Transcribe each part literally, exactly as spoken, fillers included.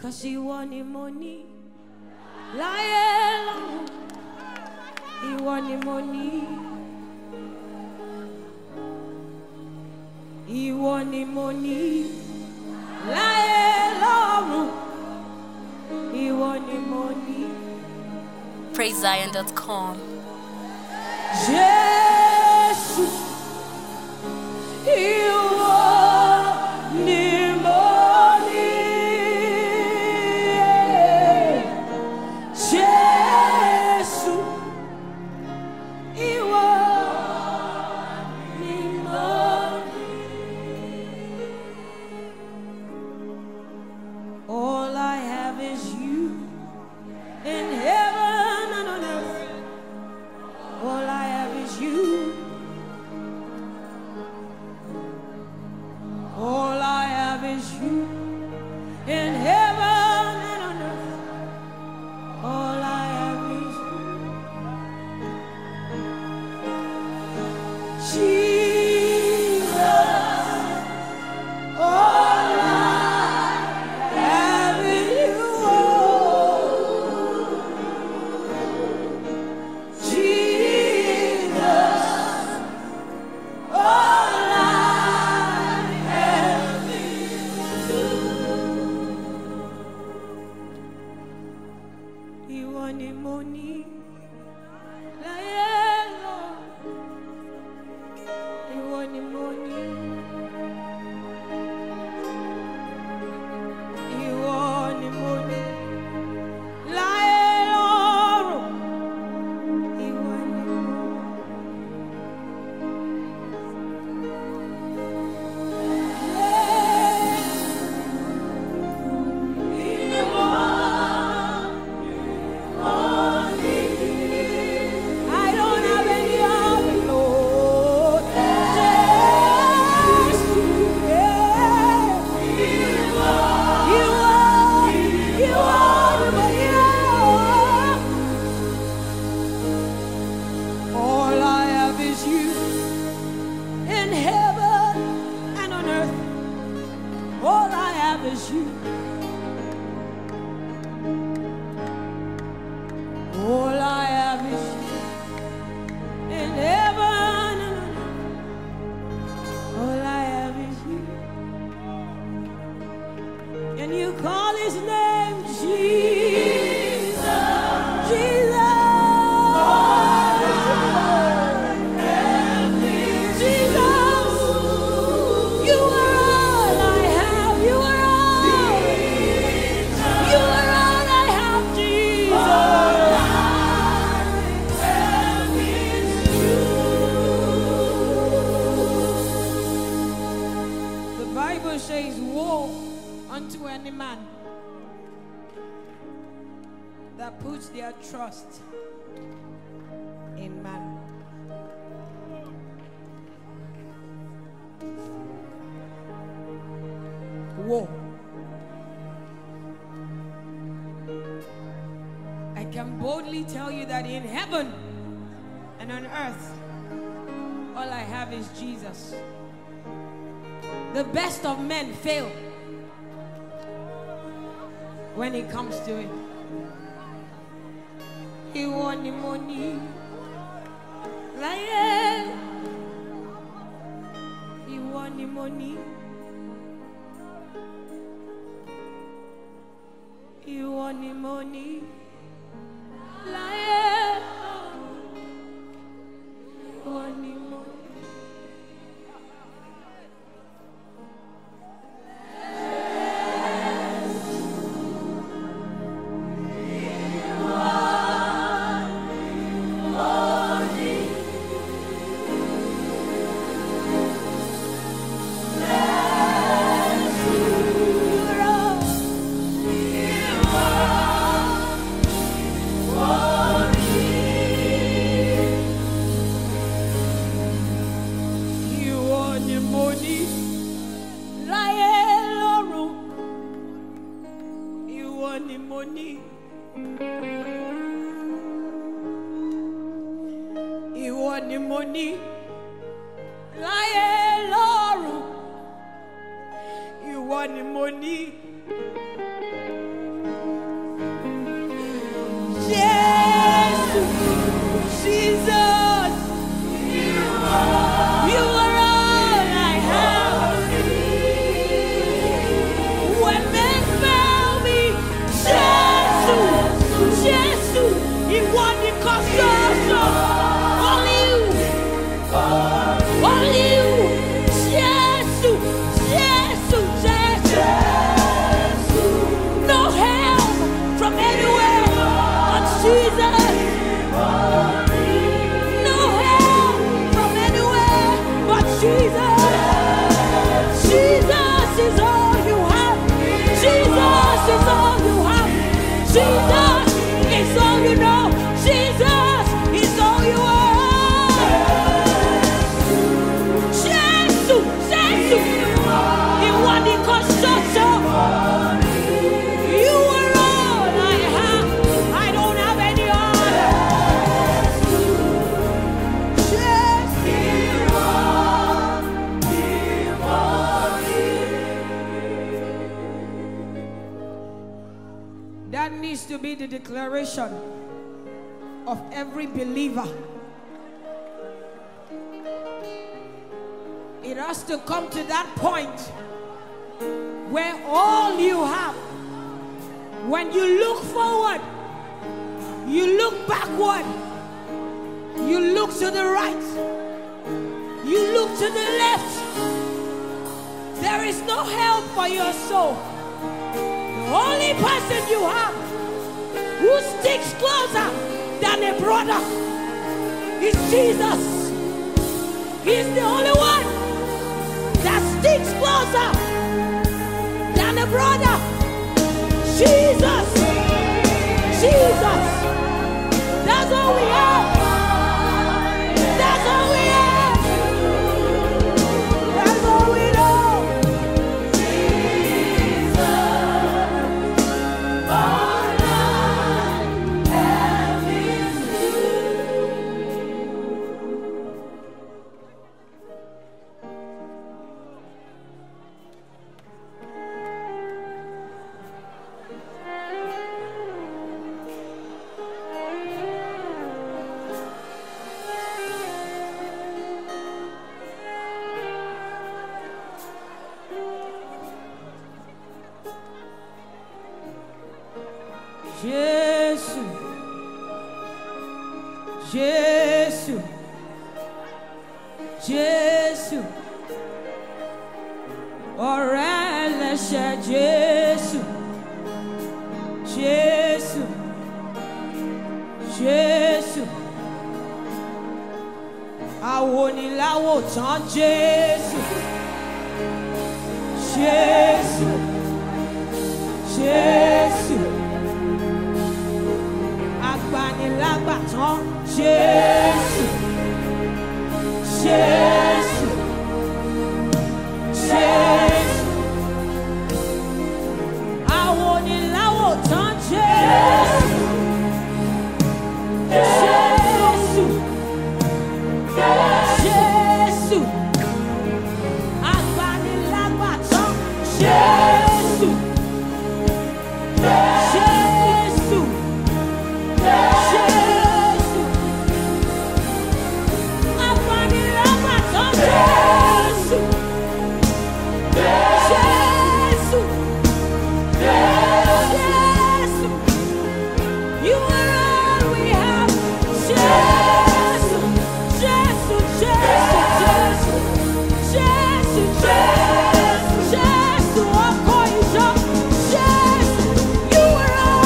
'cause ìwọ ni mo ní láyé lọ́run, ìwọ ni mo ní, ìwọ ni mo ní láyé lọ́run, ìwọ ni mo ní. praise zion dot com. Jésù, ìwọ ni mo ní. Jésù, ìwọ ni mo ní. All I have is you in heaven and on earth. All I have is you. All I have is you in heaven and on earth. All I have is you. Jesus, all I have is you. Jesus, all I have is you. Ìwọ ni mo ní láyé lọ́run, ìwọ ni mo ní, ìwọ ni mo ní láyé lọ́run, ìwọ ni mo ní. I don't have any other, Lord. Just you, yeah. You are, you are the one. All I have is you in heaven and on earth. All I have is you. All I have is you in heaven and on earth. All I have is you. And you call his name Jesus. Jesus. Jesus. You are all I have. You are all. You are all I have, Jesus. The Bible says, woe unto any man that puts their trust in man. Woe. I can boldly tell you that in heaven and on earth, all I have is Jesus. The best of men fail when it comes to it. Ìwọ ni mo ní láyé, ìwọ ni mo ní, ìwọ ni mo ní láyé, ìwọ ni mo ní. Ìwọ ni mo ní láyé lọ́run, ìwọ ni mo ní Jesus, you are all I have. When men fail me, Jesus, Jesus, He won the cause. Only you, only you, Jesus, Jesus, Jesus. No help from anywhere but Jesus. No help from anywhere but Jesus. Jesus is all you have. Jesus is all you have. Jesus is all you know. Jesus is all you are. Jesus, Jesus. You want the construction. You are all I have. I don't have any other. That needs to be the declaration of every believer. It has to come to that point where all you have, when you look forward, you look backward, you look to the right, you look to the left, there is no help for your soul. The only person you have who sticks closer than a brother is Jesus. He's the only one that sticks closer than a brother. Jesus, Jesus, that's all we have. That's all we have. That's all we know. Jesus, Jesus, Jesus, ọ̀rẹ́ ẹlẹ́ṣẹ̀ Jésù, Jésù, Jésù, awoniláwòtán Jésù, Jésù, Jésù. Agbanilágbàtàn Jésù, Jésù, Jésù. Awoniláwòtán Jésù, Jésù, Jésù. Agbanilágbàtàn Jésù, Jésù. Jésù, agbanilágbàtàn Jésù, Jésù, Jésù, you are all we have. Jésù, Jésù, Jésù, Jésù, Jésù, Jésù, Jésù, ọkọ ìjọ, Jésù, you are all.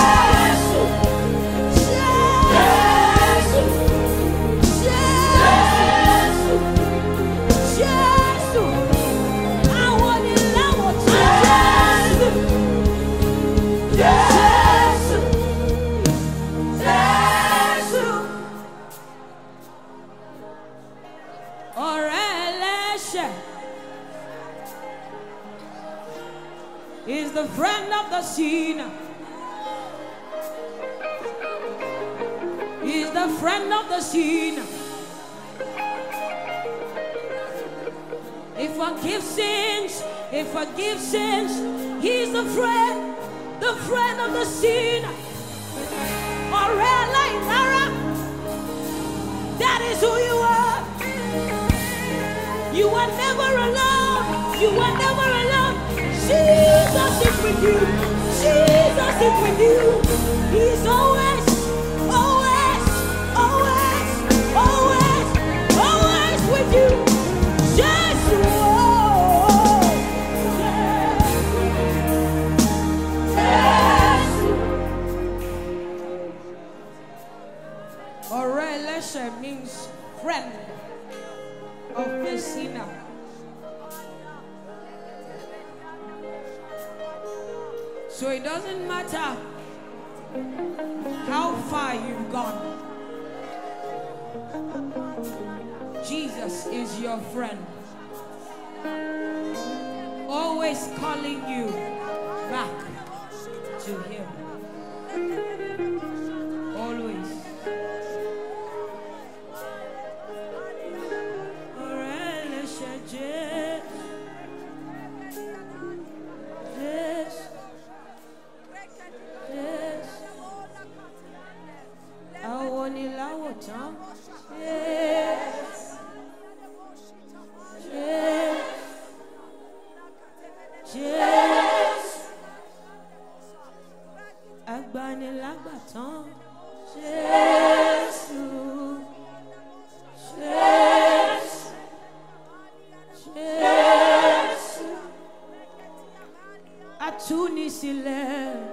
Is the friend of the sinner. Is the friend of the sinner. He forgives sins. He forgives sins. He's the friend, the friend of the sinner. Ọ̀rẹ́ aláìlára. who you are. You are never alone. You are never alone. Jesus is with you. Jesus is with you. He's always, always, always, always, always with you. Jesus. Oreleshe means friend of the sinner. So it doesn't matter how far you've gone. Jesus is your friend. Always calling you back to him. Always. Yes. Yes. Yes. Agbani lagbatan. Yes. Yes. Yes. Atuni sile.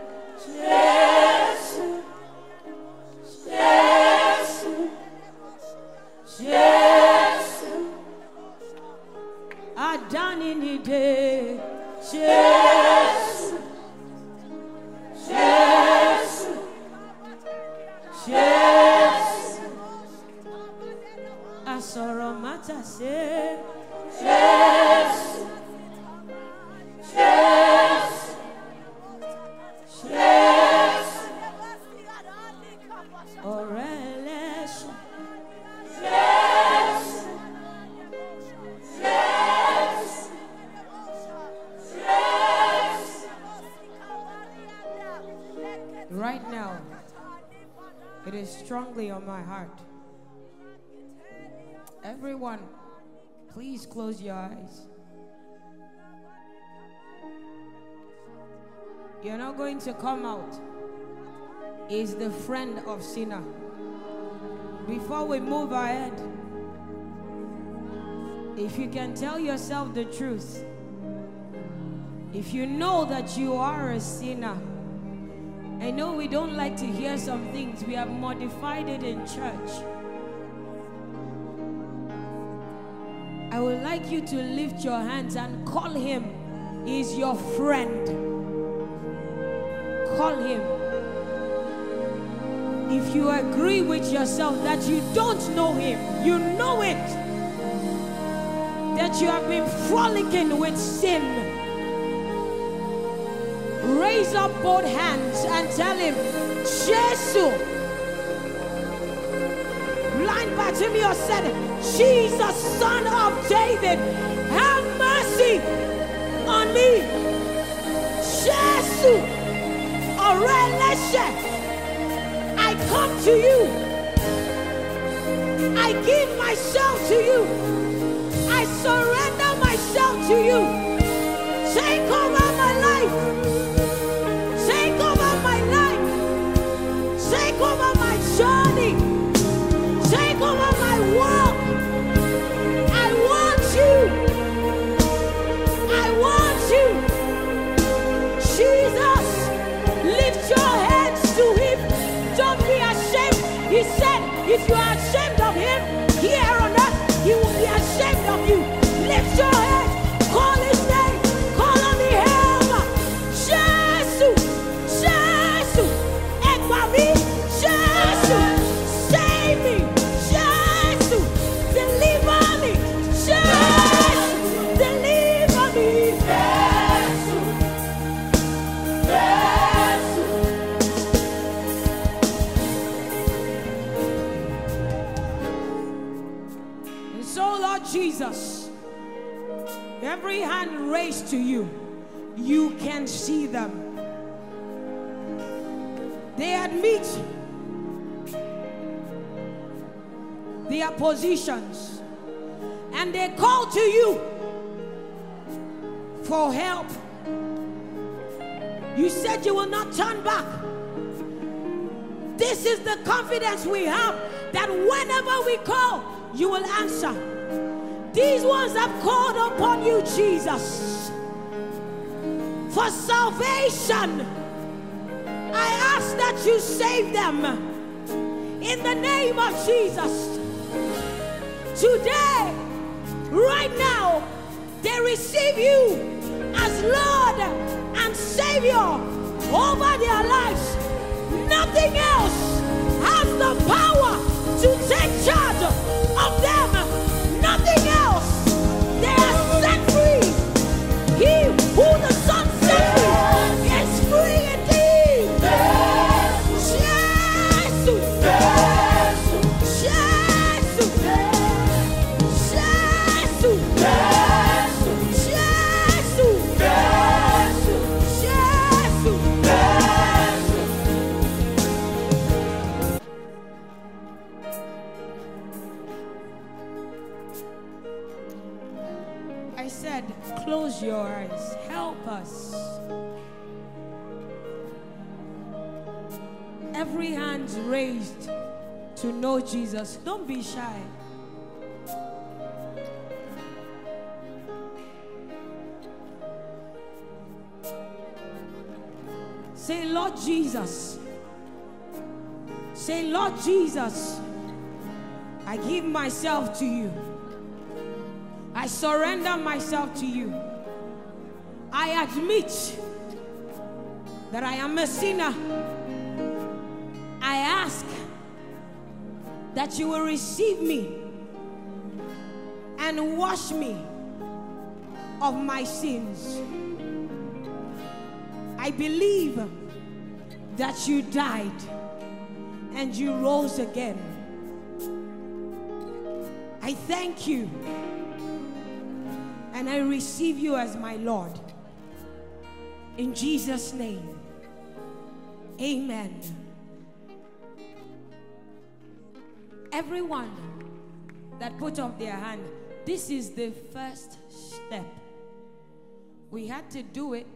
Yes. Yes. Yes. Adani ni de. Yes. Yes. Yes. Asoro mata se. Yes. Yes. Yes. Oreles. Yes. Yes. Yes. Right now, it is strongly on my heart. Everyone, please close your eyes. You're not going to come out. Is the friend of sinner. Before we move ahead, if you can tell yourself the truth, if you know that you are a sinner, I know we don't like to hear some things. We have modified it in church. I would like you to lift your hands and call him. He's your friend. Call him. If you agree with yourself that you don't know him, you know it, that you have been frolicking with sin, raise up both hands and tell him, Jesus. Blind Bartimaeus said, Jesus, son of David, have mercy on me. Jesus. Oreleshe. I come to you. I give myself to you. I surrender myself to you. Take over my life. Take over my life. Take over my journey. Take over my walk. I want you. I want you. Jesus, lift your hands to him. Don't be ashamed. He said, if you are ashamed of him, here on earth, he will be ashamed of you. Lift your hands. Call his name. Call on the help. Jesus. Jesus. Ekwabi. Jesus. Save me. Jesus. Deliver me. Jesus. Deliver me. Jesus. Jesus. And so, Lord Jesus, every hand raised to you, you can see them. They admit, they their positions and they call to you for help, you said you will not turn back. This is the confidence we have, that whenever we call, you will answer. These ones have called upon you, Jesus, for salvation. I ask that you save them in the name of Jesus. Today, right now, they receive you as Lord and Savior over their lives. Nothing else has the power to take charge of them. Nothing else. They are set free. He who the Son set free is free indeed. Jesus. Jesus. I said, close your eyes. Help us. Every hand raised to know Jesus. Don't be shy. Say, Lord Jesus. Say, Lord Jesus, I give myself to you. I surrender myself to you. I admit that I am a sinner. I ask that you will receive me and wash me of my sins. I believe that you died and you rose again. I thank you and I receive you as my Lord. In Jesus' name, amen. Everyone that put up their hand, this is the first step. We had to do it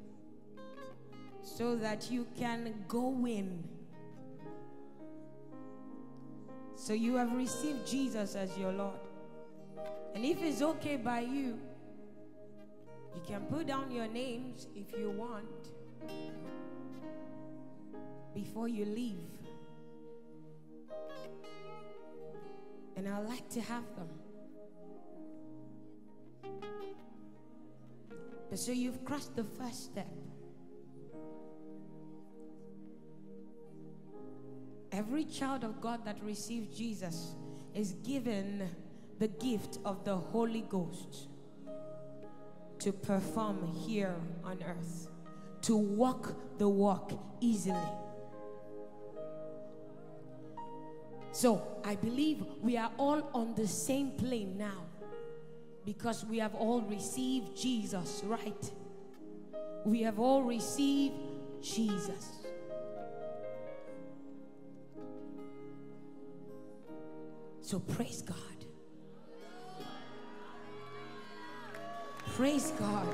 so that you can go in. So you have received Jesus as your Lord. And if it's okay by you, you can put down your names if you want before you leave. And I'd like to have them. But so you've crossed the first step. Every child of God that receives Jesus is given the gift of the Holy Ghost to perform here on earth, to walk the walk easily. So I believe we are all on the same plane now, because we have all received Jesus, right? We have all received Jesus. So praise God. Praise God.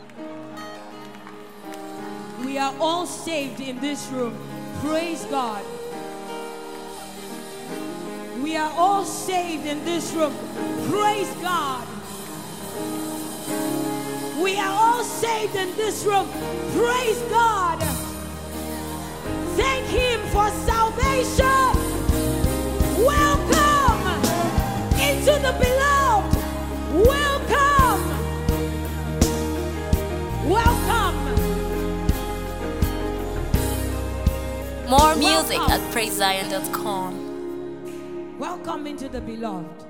We are all saved in this room. Praise God. We are all saved in this room. Praise God. We are all saved in this room. Praise God. Thank Him for salvation. Welcome into the beloved. Welcome. Welcome. More music Welcome. at praise zion dot com. Welcome into the beloved.